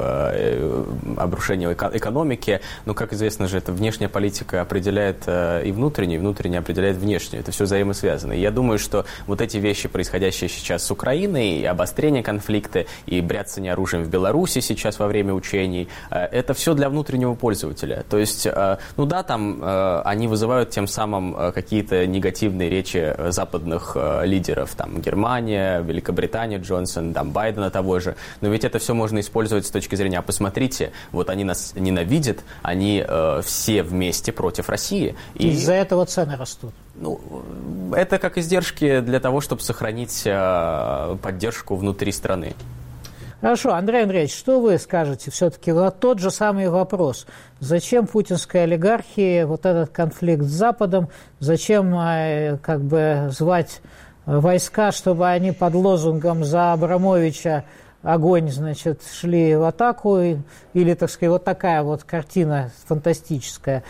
обрушения экономики. Но, как известно же, это внешняя политика определяет и внутреннюю, и внутренняя определяет внешнюю. Это все взаимосвязано. И я думаю, что вот эти вещи, происходящие сейчас с Украиной, и обострение конфликта, и бряцание оружием в Беларуси сейчас во время учений, это все для внутреннего пользователя. То есть, ну да, там они вызывают тем самым какие-то негативные речи западных э, лидеров, там, Германия, Великобритания, Джонсон, там, Байдена того же, но ведь это все можно использовать с точки зрения, а посмотрите, вот они нас ненавидят, они э, все вместе против России. И из-за этого цены растут. Ну, это как издержки для того, чтобы сохранить э, поддержку внутри страны. Хорошо, Андрей Андреевич, что вы скажете? Все-таки вот тот же самый вопрос. Зачем путинской олигархии вот этот конфликт с Западом? Зачем как бы звать войска, чтобы они под лозунгом «За Абрамовича огонь», значит, шли в атаку? Или, так сказать, вот такая вот картина фантастическая.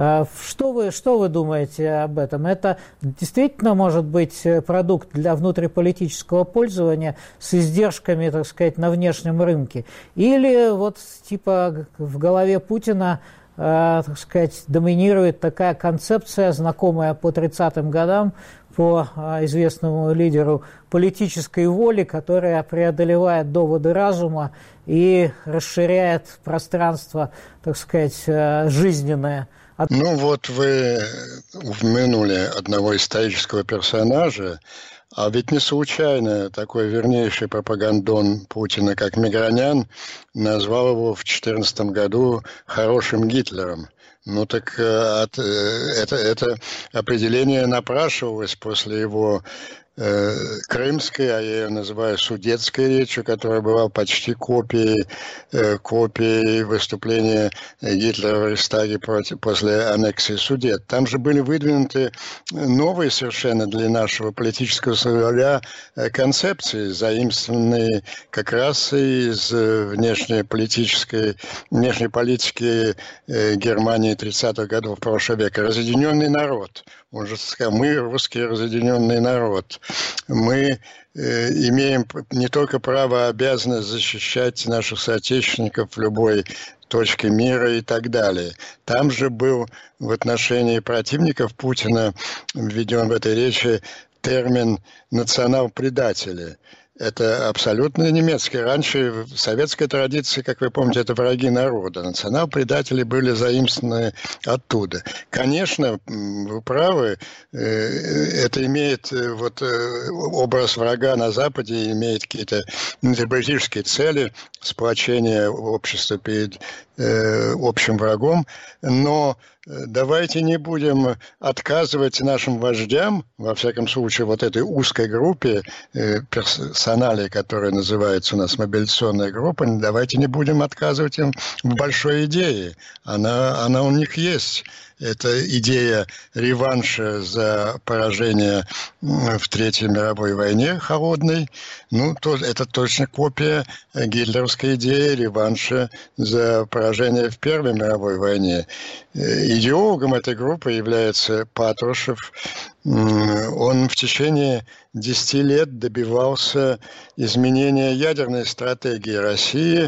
Что вы, что вы думаете об этом? Это действительно может быть продукт для внутриполитического пользования с издержками, так сказать, на внешнем рынке? Или вот типа в голове Путина, так сказать, доминирует такая концепция, знакомая по тридцатым годам, по известному лидеру политической воли, которая преодолевает доводы разума и расширяет пространство, так сказать, жизненное. Ну вот вы упомянули одного исторического персонажа, а ведь не случайно такой вернейший пропагандон Путина, как Мигранян, назвал его в две тысячи четырнадцатом году хорошим Гитлером. Ну так от, это, это определение напрашивалось после его э, крымской, а я ее называю судетской речью, которая была почти копией, э, копией выступления Гитлера в Рейхстаге против, после аннексии Судет. Там же были выдвинуты новые совершенно для нашего политического нуля концепции, заимствованные как раз из внешнеполитической, внешней политики Германии тридцатых годов прошлого века. Разъединенный народ. Он же сказал, мы русский разъединенный народ. Мы э, имеем не только право, а обязанность защищать наших соотечественников в любой точке мира и так далее. Там же был в отношении противников Путина введен в этой речи термин «национал-предатели». Это абсолютно немецкий. Раньше в советской традиции, как вы помните, это враги народа. Национал-предатели были заимствованы оттуда. Конечно, вы правы, это имеет, вот образ врага на Западе имеет какие-то политические цели, сплочение общества перед общим врагом, но давайте не будем отказывать нашим вождям, во всяком случае, вот этой узкой группе персоналей, которая называется у нас мобилизационная группа, давайте не будем отказывать им в большой идее. Она, она у них есть. Это идея реванша за поражение в Третьей мировой войне холодной. Ну, то, это точно копия гитлеровской идеи реванша за поражение в Первой мировой войне. Идеологом этой группы является Патрушев. Он в течение десяти лет добивался изменения ядерной стратегии России,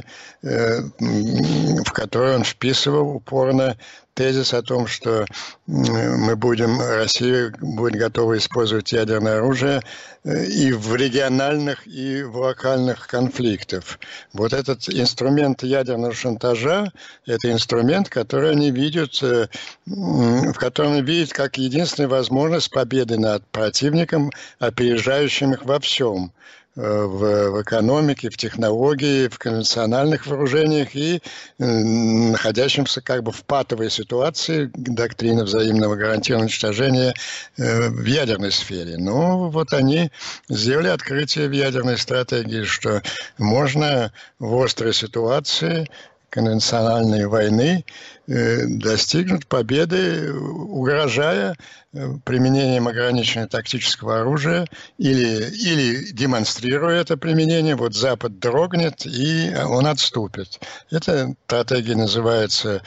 в которой он вписывал упорно тезис о том, что мы будем, Россия будет готова использовать ядерное оружие и в региональных, и в локальных конфликтах. Вот этот инструмент ядерного шантажа, это инструмент, который они видят, в котором они видят как единственную возможность победы над противником, опережающим их во всем. В, в экономике, в технологии, в конвенциональных вооружениях и э, находящимся как бы в патовой ситуации доктрины взаимного гарантированного уничтожения э, в ядерной сфере. Но вот они сделали открытие в ядерной стратегии, что можно в острой ситуации конвенциональной войны э, достигнуть победы, угрожая э, применением ограниченного тактического оружия или, или демонстрируя это применение, вот Запад дрогнет и он отступит. Эта стратегия называется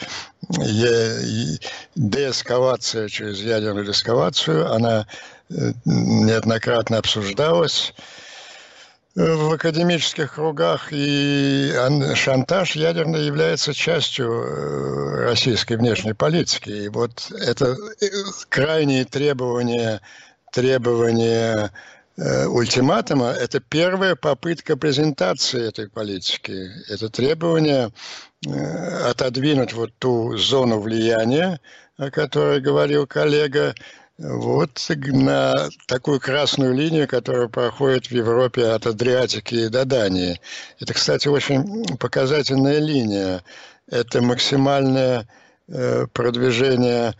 деэскалация через ядерную деэскалацию. Она э, неоднократно обсуждалась в академических кругах, и шантаж ядерный является частью российской внешней политики. И вот это крайние требования, требования ультиматума – это первая попытка презентации этой политики. Это требование отодвинуть вот ту зону влияния, о которой говорил коллега, вот на такую красную линию, которая проходит в Европе от Адриатики до Дании. Это, кстати, очень показательная линия. Это максимальное э, продвижение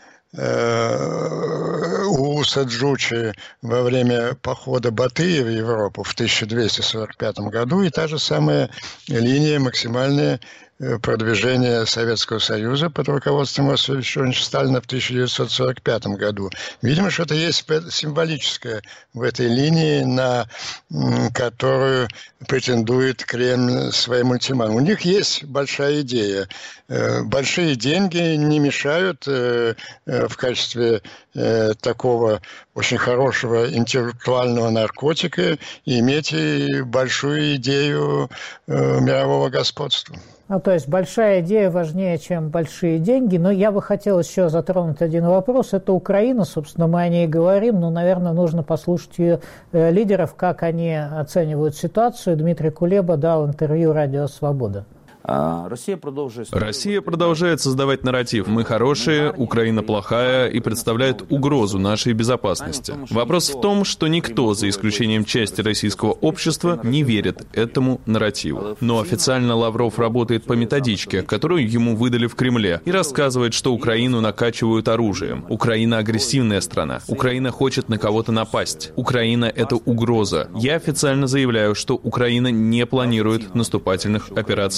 э, Ууса Джучи во время похода Батыя в Европу в тысяча двести сорок пятом году, и та же самая линия максимальная продвижение Советского Союза под руководством Иосифа Виссарионовича Сталина в тысяча девятьсот сорок пятом году. Видимо, что-то есть символическое в этой линии, на которую претендует Кремль своим ультиматумом. У них есть большая идея. Большие деньги не мешают в качестве такого очень хорошего интеллектуального наркотика иметь и большую идею мирового господства. Ну, то есть большая идея важнее, чем большие деньги. Но я бы хотел еще затронуть один вопрос. Это Украина, собственно, мы о ней говорим, но, наверное, нужно послушать ее лидеров, как они оценивают ситуацию. Дмитрий Кулеба дал интервью «Радио Свобода». Россия продолжает... Россия продолжает создавать нарратив «Мы хорошие, Украина плохая» и представляет угрозу нашей безопасности. Вопрос в том, что никто, за исключением части российского общества, не верит этому нарративу. Но официально Лавров работает по методичке, которую ему выдали в Кремле, и рассказывает, что Украину накачивают оружием. Украина агрессивная страна. Украина хочет на кого-то напасть. Украина — это угроза. Я официально заявляю, что Украина не планирует наступательных операций ни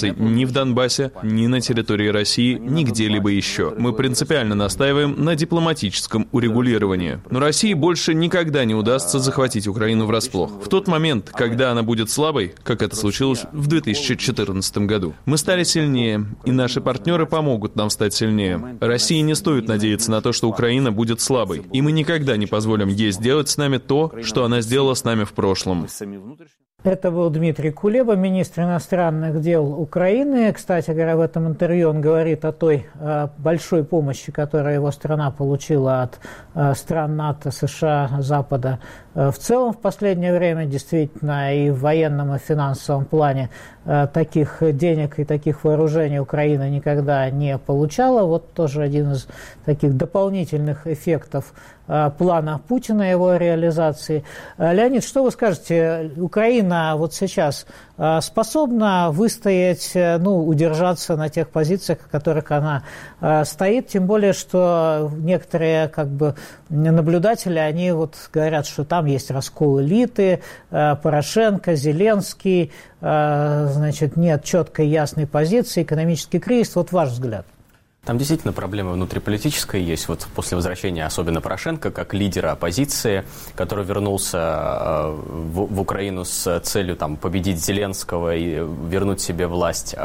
ни в Донбассе, ни на территории России, ни где-либо еще. Мы принципиально настаиваем на дипломатическом урегулировании. Но России больше никогда не удастся захватить Украину врасплох. В тот момент, когда она будет слабой, как это случилось в две тысячи четырнадцатом году, мы стали сильнее, и наши партнеры помогут нам стать сильнее. России не стоит надеяться на то, что Украина будет слабой, и мы никогда не позволим ей сделать с нами то, что она сделала с нами в прошлом. Это был Дмитрий Кулеба, министр иностранных дел Украины. Кстати говоря, в этом интервью он говорит о той э, большой помощи, которую его страна получила от э, стран НАТО, США, Запада э, в целом в последнее время. Действительно, и в военном, и в финансовом плане э, таких денег и таких вооружений Украина никогда не получала. Вот тоже один из таких дополнительных эффектов э, плана Путина, его реализации. Э, Леонид, что вы скажете? Украина вот сейчас способна выстоять, ну, удержаться на тех позициях, в которых она стоит, тем более, что некоторые как бы наблюдатели, они вот говорят, что там есть раскол элиты, Порошенко, Зеленский, значит, нет четкой ясной позиции, экономический кризис. Вот ваш взгляд. Там действительно проблема внутриполитическая есть. Вот после возвращения, особенно Порошенко, как лидера оппозиции, который вернулся в, в Украину с целью там, победить Зеленского и вернуть себе власть.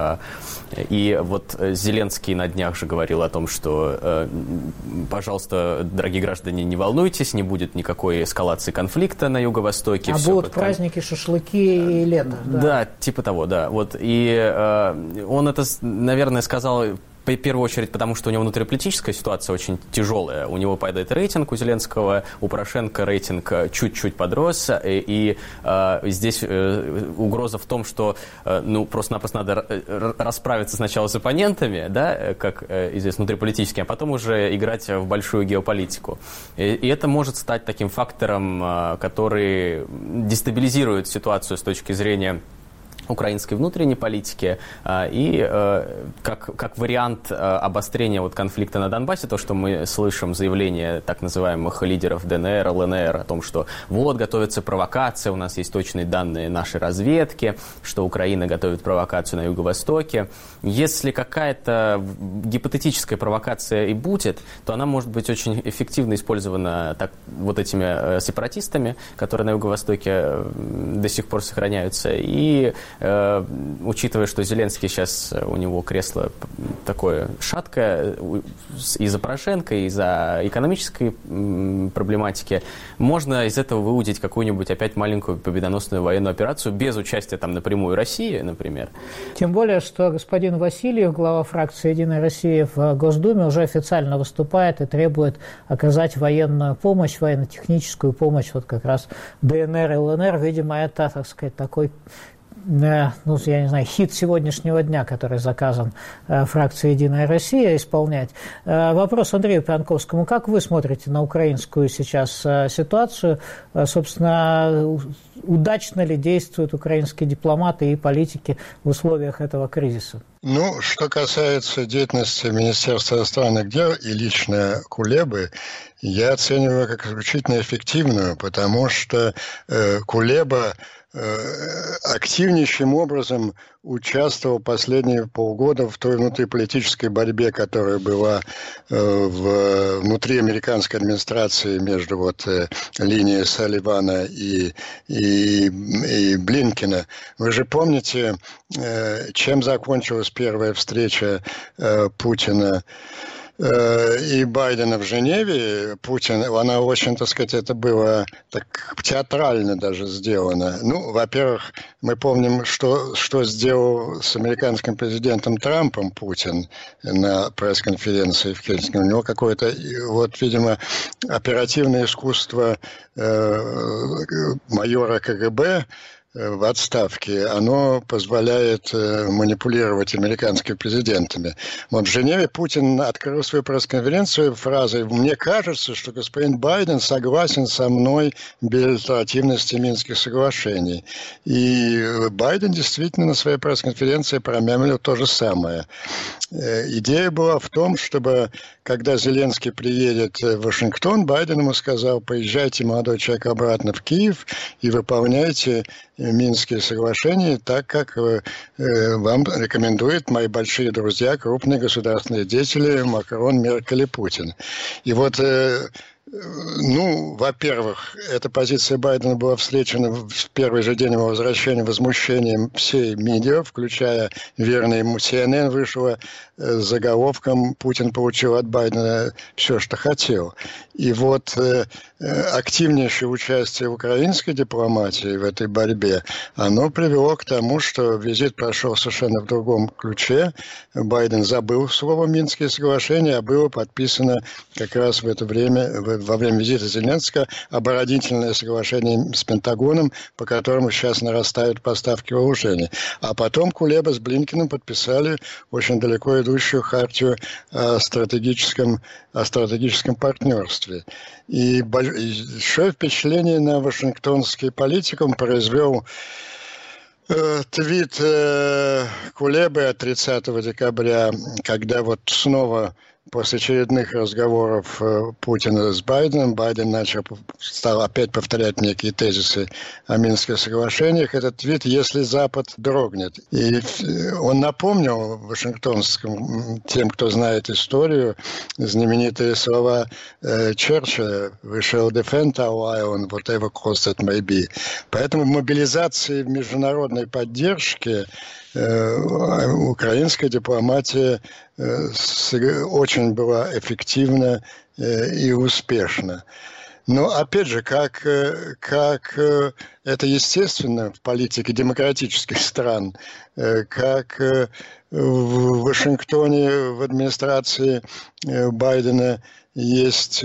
И вот Зеленский на днях же говорил о том, что, пожалуйста, дорогие граждане, не волнуйтесь, не будет никакой эскалации конфликта на Юго-Востоке. А будут праздники, шашлыки и лето. Да. да, типа того, да. Вот. И он это, наверное, сказал... В первую очередь, потому что у него внутриполитическая ситуация очень тяжелая. У него падает рейтинг у Зеленского, у Порошенко рейтинг чуть-чуть подрос. И, и э, здесь э, угроза в том, что э, ну, просто-напросто надо расправиться сначала с оппонентами, да, как э, известно, внутриполитическим, а потом уже играть в большую геополитику. И, и это может стать таким фактором, э, который дестабилизирует ситуацию с точки зрения украинской внутренней политики и как, как вариант обострения вот конфликта на Донбассе, то, что мы слышим заявления так называемых лидеров ДНР, ЛНР о том, что вот готовится провокация, у нас есть точные данные нашей разведки, что Украина готовит провокацию на Юго-Востоке. Если какая-то гипотетическая провокация и будет, то она может быть очень эффективно использована так, вот этими сепаратистами, которые на Юго-Востоке до сих пор сохраняются, и учитывая, что Зеленский сейчас, у него кресло такое шаткое из-за Порошенко, из-за экономической проблематики, можно из этого выудить какую-нибудь опять маленькую победоносную военную операцию без участия там напрямую России, например. Тем более, что господин Васильев, глава фракции «Единая Россия» в Госдуме, уже официально выступает и требует оказать военную помощь, военно-техническую помощь вот как раз ДНР и ЛНР. Видимо, это, так сказать, такой... ну, я не знаю, хит сегодняшнего дня, который заказан э, фракцией «Единая Россия» исполнять. Э, вопрос Андрею Пьянковскому. Как вы смотрите на украинскую сейчас э, ситуацию? Э, собственно, удачно ли действуют украинские дипломаты и политики в условиях этого кризиса? Ну, что касается деятельности Министерства иностранных дел и лично Кулебы, я оцениваю как исключительно эффективную, потому что э, Кулеба активнейшим образом участвовал последние полгода в той внутриполитической борьбе, которая была в, внутри американской администрации между вот, линией Салливана и, и, и Блинкена. Вы же помните, чем закончилась первая встреча Путина и Байдена в Женеве. Путин, она очень, так сказать, это было так театрально даже сделано. Ну, во-первых, мы помним, что, что сделал с американским президентом Трампом Путин на пресс-конференции в Хельсинки. У него какое-то, вот, видимо, оперативное искусство э, майора КГБ в отставке, оно позволяет манипулировать американскими президентами. Вот в Женеве Путин открыл свою пресс-конференцию фразой «Мне кажется, что господин Байден согласен со мной в безальтернативности Минских соглашений». И Байден действительно на своей пресс-конференции промямлил то же самое. Идея была в том, чтобы, когда Зеленский приедет в Вашингтон, Байден ему сказал: поезжайте, молодой человек, обратно в Киев и выполняйте Минские соглашения, так как вам рекомендуют мои большие друзья, крупные государственные деятели Макрон, Меркель и Путин. И вот... Ну, во-первых, эта позиция Байдена была встречена в первый же день его возвращения возмущением всей медиа, включая верный ему си эн эн, вышла с заголовком «Путин получил от Байдена все, что хотел». И вот э, активнейшее участие украинской дипломатии в этой борьбе, оно привело к тому, что визит прошел совершенно в другом ключе. Байден забыл слово «Минские соглашения», а было подписано как раз в это время, во время визита Зеленского, оборонительное соглашение с Пентагоном, по которому сейчас нарастают поставки вооружений. А потом Кулеба с Блинкеном подписали очень далеко идущую хартию о стратегическом, о стратегическом партнерстве. И большое впечатление на вашингтонский политикум произвел э, твит э, Кулебы от тридцатого декабря, когда вот снова после очередных разговоров Путина с Байденом, Байден начал, стал опять повторять некие тезисы о Минских соглашениях. Этот твит «Если Запад дрогнет». И он напомнил вашингтонским, тем, кто знает историю, знаменитые слова Черчилля «We shall defend our island, whatever cost it may be». Поэтому мобилизации международной поддержки украинская дипломатия очень была эффективна и успешна. Но, опять же, как, как это естественно в политике демократических стран, как в Вашингтоне, в администрации Байдена есть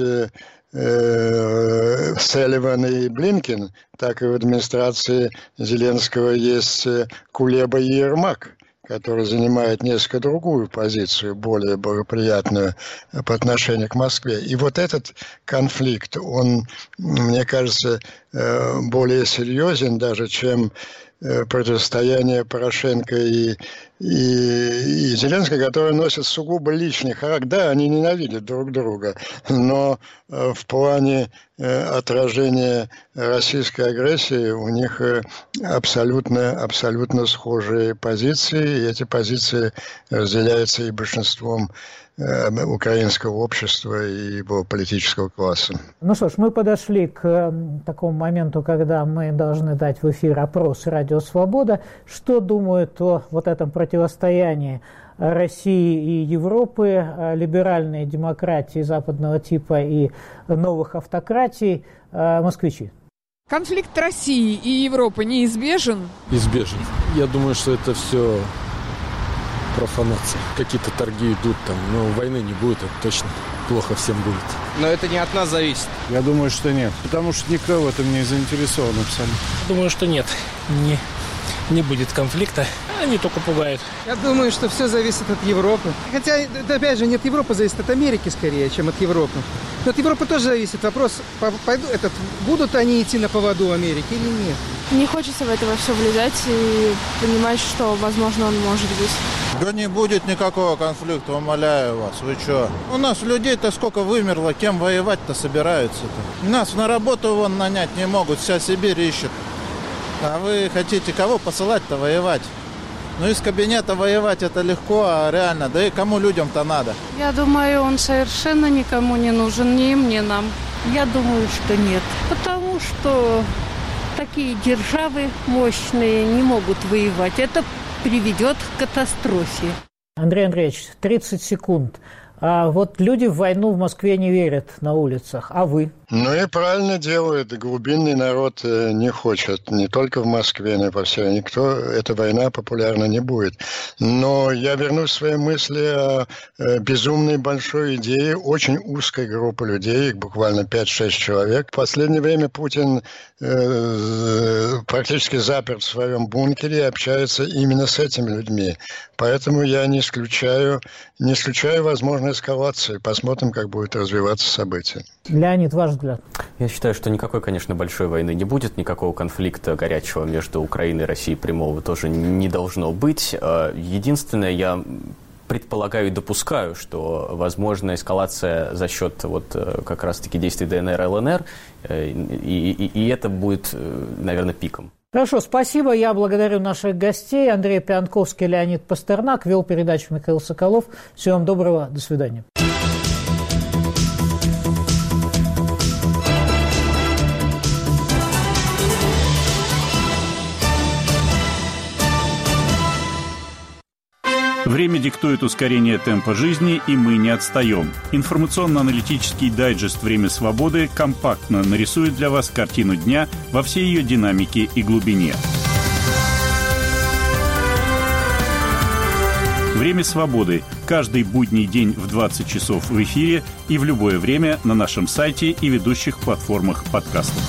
Салливан и Блинкен, так и в администрации Зеленского есть Кулеба и Ермак, который занимает несколько другую позицию, более благоприятную по отношению к Москве. И вот этот конфликт, он, мне кажется, более серьезен даже, чем противостояние Порошенко и, и, и Зеленского, которые носят сугубо личный характер. Да, они ненавидят друг друга, но в плане отражения российской агрессии у них абсолютно, абсолютно схожие позиции, и эти позиции разделяются и большинством украинского общества и его политического класса. Ну что ж, мы подошли к такому моменту, когда мы должны дать в эфир опрос «Радио Свобода». Что думают о вот этом противостоянии России и Европы, либеральной демократии западного типа и новых автократий, москвичи? Конфликт России и Европы неизбежен? Избежен. Я думаю, что это все профанация. Какие-то торги идут там, но войны не будет, это точно. Плохо всем будет. Но это не от нас зависит. Я думаю, что нет. Потому что никто в этом не заинтересован абсолютно. Думаю, что нет. Не, не будет конфликта. Они только пугают. Я думаю, что все зависит от Европы. Хотя, это, опять же, не от Европы зависит, от Америки скорее, чем от Европы. Но от Европы тоже зависит. Вопрос, пойду, этот, будут они идти на поводу Америки или нет. Не хочется в это во все влезать и понимать, что, возможно, он может быть. Да не будет никакого конфликта, умоляю вас. Вы что? У нас людей-то сколько вымерло, кем воевать-то собираются-то? Нас на работу вон нанять не могут, вся Сибирь ищет. А вы хотите кого посылать-то воевать? Ну, из кабинета воевать это легко, а реально, да и кому людям-то надо? Я думаю, он совершенно никому не нужен, ни им, ни нам. Я думаю, что нет. Потому что такие державы мощные не могут воевать. Это приведет к катастрофе. Андрей Андреевич, тридцать секунд. А вот люди в войну в Москве не верят на улицах, а вы? Ну и правильно делают. Глубинный народ не хочет. Не только в Москве, но и по всей. Никто, эта война популярна не будет. Но я вернусь к своей мысли о безумной большой идее очень узкой группы людей, их буквально пять-шесть человек. В последнее время Путин э, практически заперт в своем бункере и общается именно с этими людьми. Поэтому я не исключаю, не исключаю возможной эскалации. Посмотрим, как будет развиваться событие. Леонид, ваш взгляд? Я считаю, что никакой, конечно, большой войны не будет, никакого конфликта горячего между Украиной и Россией прямого тоже не должно быть. Единственное, я предполагаю и допускаю, что возможна эскалация за счет вот как раз-таки действий ДНР, ЛНР, и, и, и это будет, наверное, пиком. Хорошо, спасибо. Я благодарю наших гостей. Андрей Пианковский, Леонид Пастернак. Вел передачу Михаил Соколов. Всего вам доброго. До свидания. Время диктует ускорение темпа жизни, и мы не отстаем. Информационно-аналитический дайджест «Время свободы» компактно нарисует для вас картину дня во всей ее динамике и глубине. «Время свободы» каждый будний день в двадцать часов в эфире и в любое время на нашем сайте и ведущих платформах подкастов.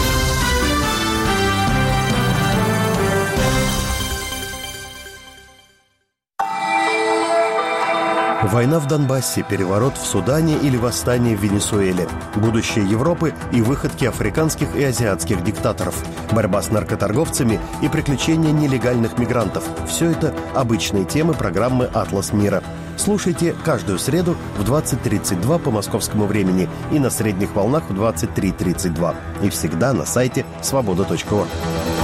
Война в Донбассе, переворот в Судане или восстание в Венесуэле. Будущее Европы и выходки африканских и азиатских диктаторов. Борьба с наркоторговцами и приключения нелегальных мигрантов. Все это обычные темы программы «Атлас мира». Слушайте каждую среду в двадцать тридцать два по московскому времени и на средних волнах в двадцать три тридцать два. И всегда на сайте свобода точка орг.